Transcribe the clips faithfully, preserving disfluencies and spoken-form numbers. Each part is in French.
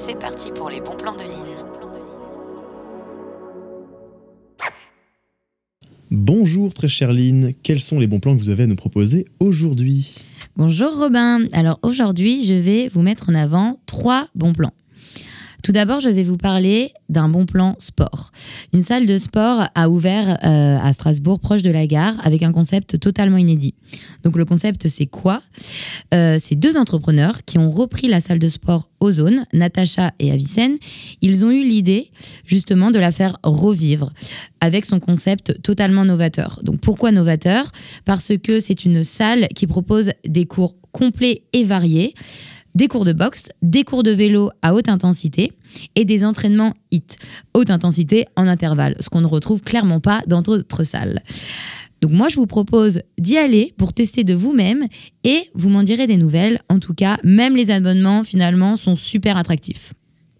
C'est parti pour les bons plans de Lynn. Bonjour très chère Lynn, quels sont les bons plans que vous avez à nous proposer aujourd'hui ? Bonjour Robin, alors aujourd'hui je vais vous mettre en avant trois bons plans. Tout d'abord, je vais vous parler d'un bon plan sport. Une salle de sport a ouvert euh, à Strasbourg, proche de la gare, avec un concept totalement inédit. Donc le concept, c'est quoi ? euh, C'est deux entrepreneurs qui ont repris la salle de sport Ozone, Natacha et Avicenne. Ils ont eu l'idée justement de la faire revivre avec son concept totalement novateur. Donc pourquoi novateur ? Parce que c'est une salle qui propose des cours complets et variés, des cours de boxe, des cours de vélo à haute intensité et des entraînements H I T, haute intensité en intervalle, ce qu'on ne retrouve clairement pas dans d'autres salles. Donc moi, je vous propose d'y aller pour tester de vous-même et vous m'en direz des nouvelles. En tout cas, même les abonnements, finalement, sont super attractifs.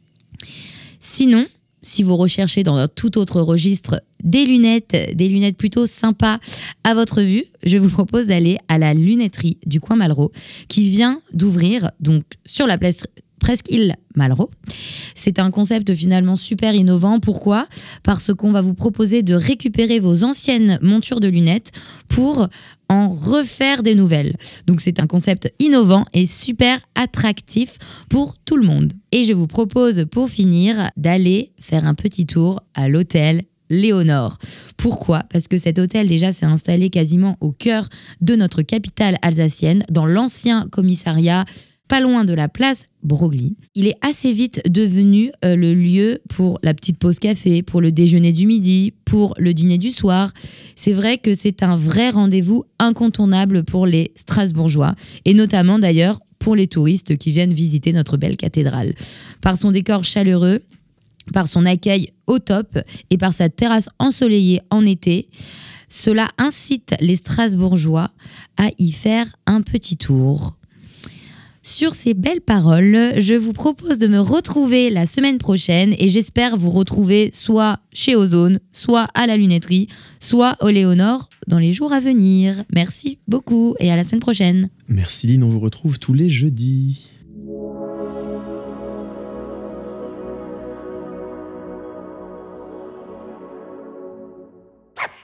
Sinon, si vous recherchez dans un tout autre registre des lunettes, des lunettes plutôt sympas à votre vue, je vous propose d'aller à la lunetterie du coin Malraux qui vient d'ouvrir donc sur la place Presqu'île Malraux. C'est un concept finalement super innovant. Pourquoi ? Parce qu'on va vous proposer de récupérer vos anciennes montures de lunettes pour en refaire des nouvelles. Donc c'est un concept innovant et super attractif pour tout le monde. Et je vous propose pour finir d'aller faire un petit tour à l'hôtel Léonore. Pourquoi ? Parce que cet hôtel déjà s'est installé quasiment au cœur de notre capitale alsacienne, dans l'ancien commissariat, pas loin de la place Broglie. Il est assez vite devenu euh, le lieu pour la petite pause café, pour le déjeuner du midi, pour le dîner du soir. C'est vrai que c'est un vrai rendez-vous incontournable pour les Strasbourgeois, et notamment d'ailleurs pour les touristes qui viennent visiter notre belle cathédrale. Par son décor chaleureux, par son accueil au top et par sa terrasse ensoleillée en été, cela incite les Strasbourgeois à y faire un petit tour. Sur ces belles paroles, je vous propose de me retrouver la semaine prochaine et j'espère vous retrouver soit chez Ozone, soit à la lunetterie, soit au Léonore dans les jours à venir. Merci beaucoup et à la semaine prochaine. Merci Lynn, on vous retrouve tous les jeudis.